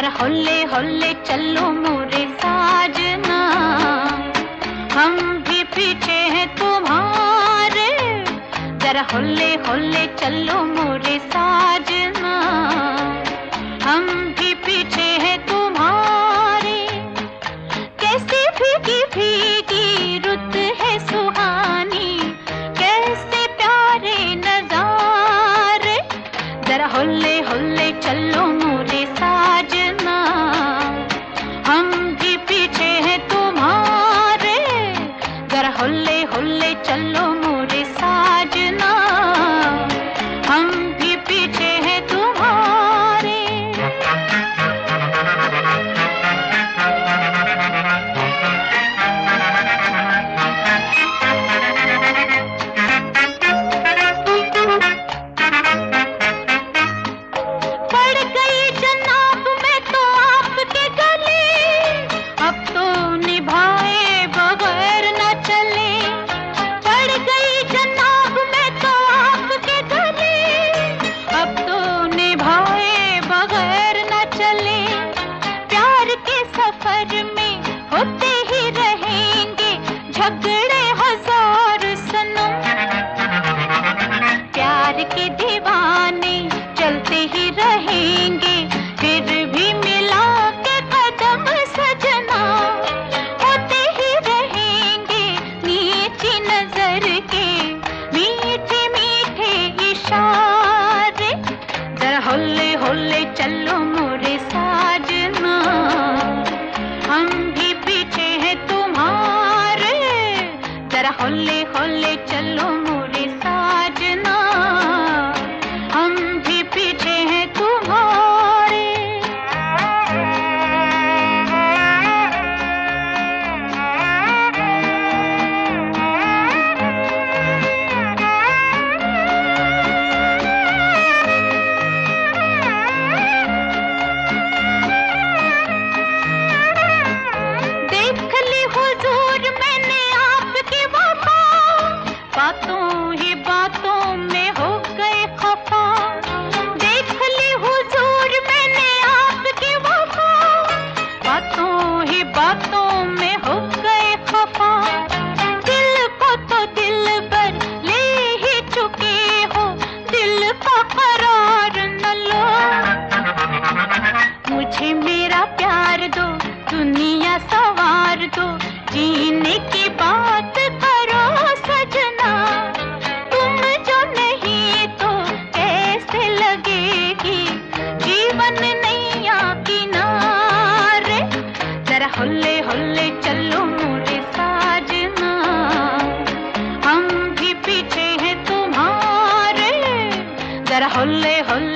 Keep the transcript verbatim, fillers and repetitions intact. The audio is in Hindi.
जरा होले होले चलो मोरे साजना, हम भी पीछे हैं तुम्हारे। जरा होले होले चलो मोरे साजना, हम भी पीछे हैं तुम्हारे। कैसी भीगी भीगी रुत है सुहानी, कैसे प्यारे नजारे। जरा होले होले चलो मोरे साजना, हम भी पीछे हैं तुम्हारे। जरा होले होले चलो मोरे साजना, हम भी पीछे हैं तुम्हारे। पड़ गई जनाब मैं तो आपके गले, अब तो निभाए बगैर न चले। पड़ गई जनाब मैं तो आपके गले, अब तो निभाए बगैर न चले। प्यार के सफर में होते ही रहेंगे झगड़े हजार सनम। प्यार के दीवाने चलते ही रहेंगे, फिर भी मिला के कदम सजना। होते ही रहेंगे नीची नजर के मीठे मीठे इशारे। जरा होले होले चलो मोरे साजना, हम भी पीछे हैं तुम्हारे। जरा होले होले चलो मोरे साजना, हम भी पीछे हैं तुम्हारे। देख ली हुजूर मैंने आपकी वफा, बातों ही बातों में हो गए खफा। देख ली हुजूर मैंने आपकी वफा, बातों ही बातों में हो गए खफा। दिल को तो दिल पर ले ही चुके हो, दिल का करार न लो। मुझे मेरा प्यार दो, दुनिया सवार दो, जीने की बात करो सजना। तुम जो नहीं तो कैसे लगेगी जीवन नैया किनारे। जरा होले होले चलो मोरे साजना, हम भी पीछे हैं तुम्हारे। जरा होले होले